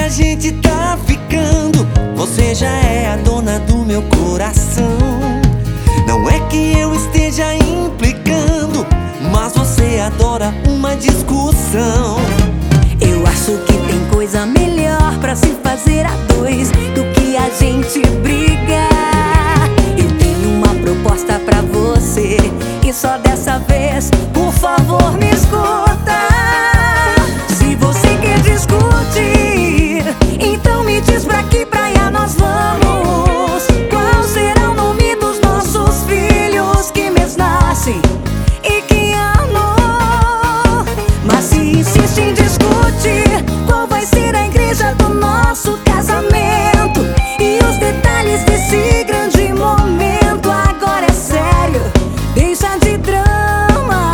a gente tá ficando, você já é a dona do meu coração. Não é que eu esteja implicando, mas você adora uma discussão. Eu acho que tem coisa melhor pra se fazer a dois do que a gente brigar. Eu tenho uma proposta pra você, e só dessa vez, por favor, me escuta. Se você quer discutir, então me diz pra que praia nós vamos. Qual será o nome dos nossos filhos, que mês nascem e que ano? Mas se insiste em discutir qual vai ser a igreja do nosso casamento e os detalhes desse grande momento, agora é sério, deixa de drama.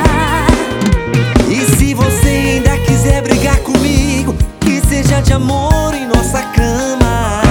E se você ainda quiser brigar comigo, que seja de amor em nossa cama.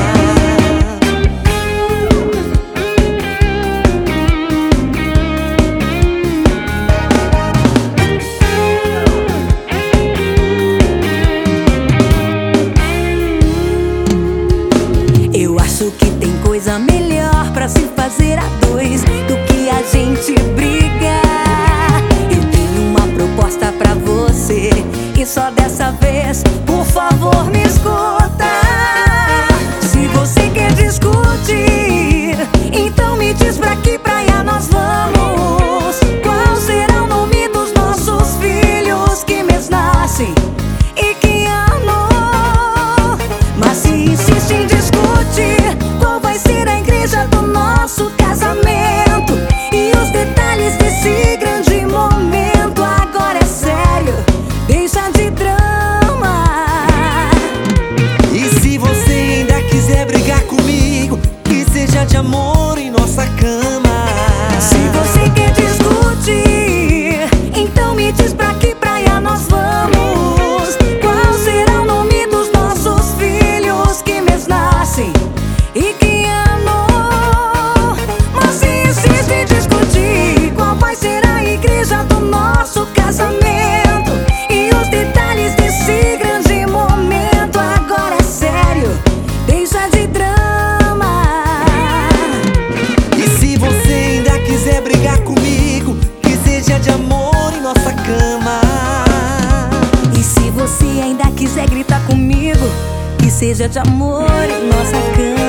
Eu acho que tem coisa melhor pra se fazer a dois do que a gente brigar. Eu tenho uma proposta pra você, e só dessa vez, por favor, me escuta. Se você quer discutir, então me diz pra que praia nós vamos. Qual será o nome dos nossos filhos, que mês nascem e que ano? Mas se insiste em discutir qual vai ser a igreja do nosso casamento e os detalhes desse grande momento, agora é sério, deixa de drama. E se você ainda quiser brigar comigo, que seja de amor em nossa cama. Se você quer discutir, então me diz pra que praia nós vamos. Qual será o nome dos nossos filhos, que mês nascem e que ano? Mas se insiste em discutir qual vai ser a igreja do nosso casamento e os detalhes desse grande momento, agora é sério, deixa de drama. E se você ainda quiser brigar comigo, que seja de amor em nossa cama. E se você ainda quiser gritar comigo, que seja de amor em nossa cama.